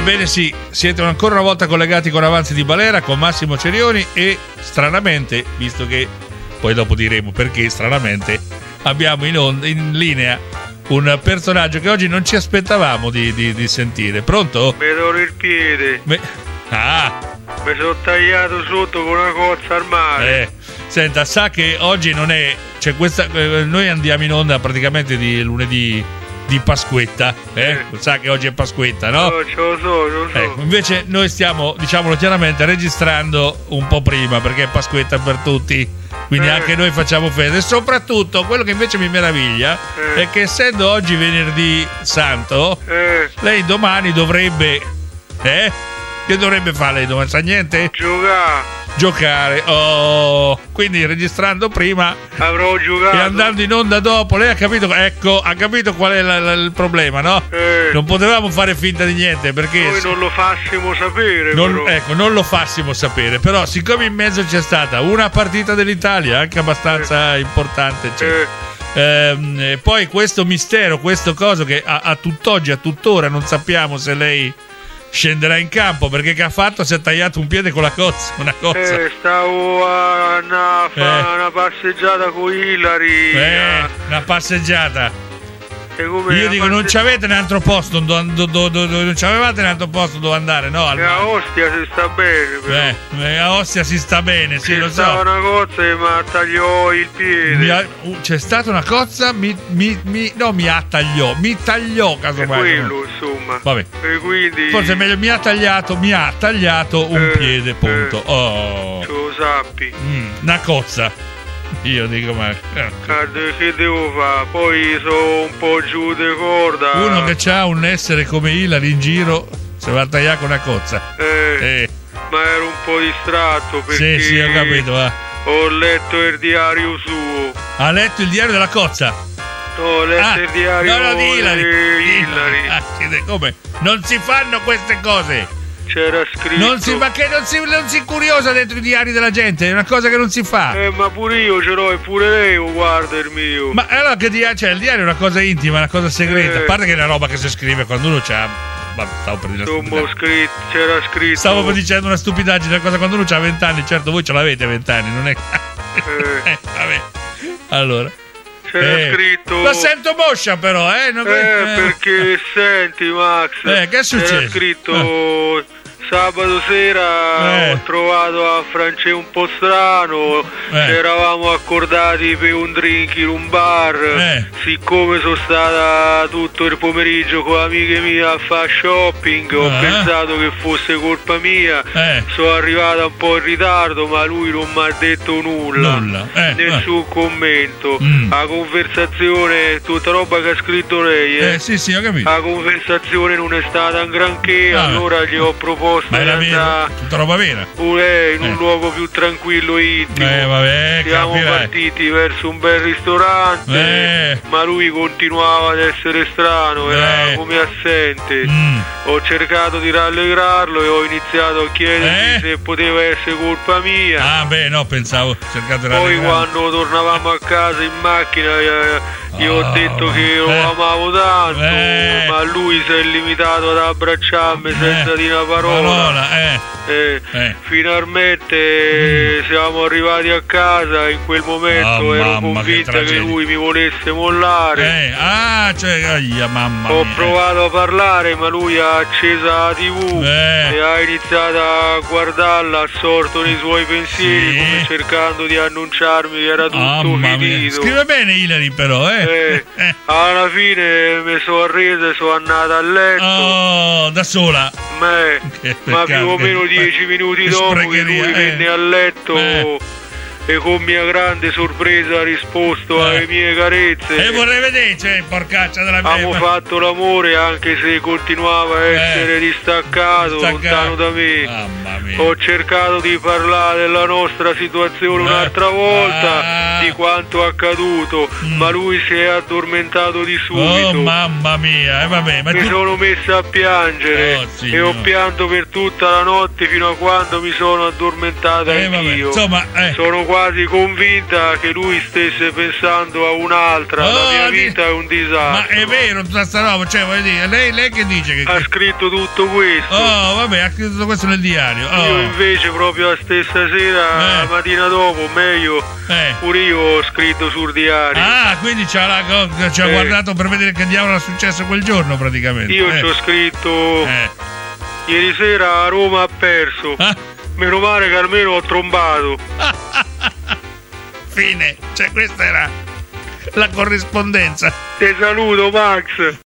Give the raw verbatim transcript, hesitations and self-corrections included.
Ebbene sì, siete ancora una volta collegati con Avanzi di Balera, con Massimo Cerioni e stranamente, visto che poi dopo diremo perché stranamente, abbiamo in, onda, in linea un personaggio che oggi non ci aspettavamo di, di, di sentire. Pronto? Mi dolore il piede. Me... Ah! Mi sono tagliato sotto con una cozza al mare. Eh, senta, sa che oggi non è... Cioè questa, eh, noi andiamo in onda praticamente di lunedì di Pasquetta, eh? Eh. Sa che oggi è Pasquetta, no? No, ce lo so, ce lo so. Ecco, invece noi stiamo, diciamolo chiaramente, registrando un po' prima perché è Pasquetta per tutti, quindi Eh. anche noi facciamo fede. E soprattutto quello che invece mi meraviglia Eh. è che essendo oggi venerdì santo, Eh, lei domani dovrebbe, eh? Che dovrebbe fare lei domani? Sa niente? giocare. Giocare. Oh, quindi registrando prima Avrò giocato. e andando in onda dopo. Lei ha capito, ecco, ha capito qual è la- la- il problema, no? Eh. Non potevamo fare finta di niente perché Noi non lo fassimo sapere, non, però. ecco, non lo fassimo sapere. Però siccome in mezzo c'è stata una partita dell'Italia anche abbastanza importante, eccetera. Eh, Ehm, e poi questo mistero, questo coso che a, a tutt'oggi, a tuttora non sappiamo se lei scenderà in campo, perché che ha fatto? Si è tagliato un piede con la cozza, una cozza. eh, stavo a andare a fare Eh. una passeggiata con Ilari. Eh, a- una passeggiata. e come Io una dico, non passe- c'avete un altro posto, do- do- do- do- non c'avevate un altro posto dove andare, no? Al E a mare. Ostia si sta bene, però. Eh, eh, a Ostia si sta bene, sì, C'è lo stava so. una cozza e mi tagliò il piede. Mi ha- uh, c'è stata una cozza, mi, mi, mi, no, mi attagliò, mi tagliò È casomai. quello, insomma. Vabbè. E quindi... Forse è meglio, mi ha tagliato, mi ha tagliato un Eh, piede, punto. eh. Oh, Ce lo sappi. mm, una cozza. Io dico, ma eh. Cade, che devo fare? Poi sono un po' giù di corda. uno che c'ha un essere come Ilari in giro se va a tagliare con una cozza. Eh, Eh, ma ero un po' distratto perché... sì, sì, ho capito, va. Ho letto il diario suo. Ha letto il diario della cozza? No, ho letto Ah, il diario no, no, di Ilari. di Ilari. Ah, siete come? Non si fanno queste cose. C'era scritto... Non si, ma che non si, non si curiosa dentro i diari della gente, è una cosa che non si fa. Eh, ma pure io ce l'ho e pure lei lo guarda il mio. Ma allora che dia- cioè, il diario è una cosa intima, una cosa segreta. Eh. A parte che è una roba che si scrive quando uno c'ha. Vabbè, stavo per dire una Insomma, ho stupidaggine. scritto, c'era scritto... Stavo per dicendo una stupidaggine, una cosa quando uno ha vent'anni, certo voi ce l'avete vent'anni, non è. Eh. Eh, vabbè. Allora. C'era Eh, scritto... La sento moscia però, eh? Non- Eh, eh. perché senti, Max... Eh, che è successo? C'era scritto... Sabato sera Eh. ho trovato a Francesco un po' strano, Eh. ci eravamo accordati per un drink in un bar, Eh. siccome sono stata tutto il pomeriggio con amiche mie a fare shopping, ho Ah. pensato che fosse colpa mia, Eh. sono arrivata un po' in ritardo ma lui non mi ha detto nulla, Nulla, eh, nessun commento, Mm. la conversazione, tutta roba che ha scritto lei, eh. Eh, sì, sì, ho capito. La conversazione non è stata un granché, Ah, allora gli ho proposto Ma di era vera, andare tutta roba vera. pure in un Eh. luogo più tranquillo e intimo. Eh, vabbè, Siamo capirai. partiti verso un bel ristorante, Eh. ma lui continuava ad essere strano, era Eh. come assente. Mm. Ho cercato di rallegrarlo e ho iniziato a chiedergli Eh? se poteva essere colpa mia. Ah, beh, no, pensavo, cercate Poi rallegrarmi. quando tornavamo a casa in macchina eh, gli ho Ah, detto che lo eh. amavo tanto, Eh. ma lui si è limitato ad abbracciarmi senza Eh. dire una parola. Parola, eh. Eh, Eh. Finalmente eh, siamo arrivati a casa, in quel momento Ah, ero mamma, che convinta che, tragedia. lui mi volesse mollare. Eh, ah, cioè, aia, mamma Ho mia. provato a parlare ma lui ha accesa la tivù Eh. e ha iniziato a guardarla assorto nei suoi pensieri, Sì. come cercando di annunciarmi che era tutto Mamma mia. finito. Scrive bene Ilari però, eh. Eh, Eh. alla fine mi sono arresa e sono andata a letto. Oh, da sola. Me- Che ma peccato, più o che- meno dieci minuti che dopo che sprecheria, lui eh. venne a letto Eh. e con mia grande sorpresa ha risposto Eh. alle mie carezze. E vorrei vedere, cioè, porcaccia della mia. Abbiamo fatto l'amore anche se continuava a essere Eh. distaccato, Staccato. lontano da me. Mamma mia. Ho cercato di parlare della nostra situazione Eh. un'altra volta, Ah. di quanto accaduto, Mm. ma lui si è addormentato di subito. Oh, mamma mia, eh, vabbè, ma Mi tu... sono messa a piangere Oh, e signore. ho pianto per tutta la notte fino a quando mi sono addormentata Eh, vabbè, anch'io. insomma, eh. Sono quasi convinta che lui stesse pensando a un'altra. Oh, la mia di... vita è un disastro. Ma è vero tutta sta roba, cioè voglio dire, lei, lei che dice che... Ha scritto tutto questo. Oh, vabbè, ha scritto tutto questo nel diario. Oh. Io invece proprio la stessa sera, eh. la mattina dopo, meglio, eh. pure io ho scritto sul diario. Ah, quindi ci ha, la, ci ha eh. guardato per vedere che diavolo era successo quel giorno praticamente. Io eh. ci ho scritto, eh. ieri sera a Roma ha perso. Ah. Meno male che almeno ho trombato. Fine, cioè questa era la corrispondenza. Ti saluto, Max.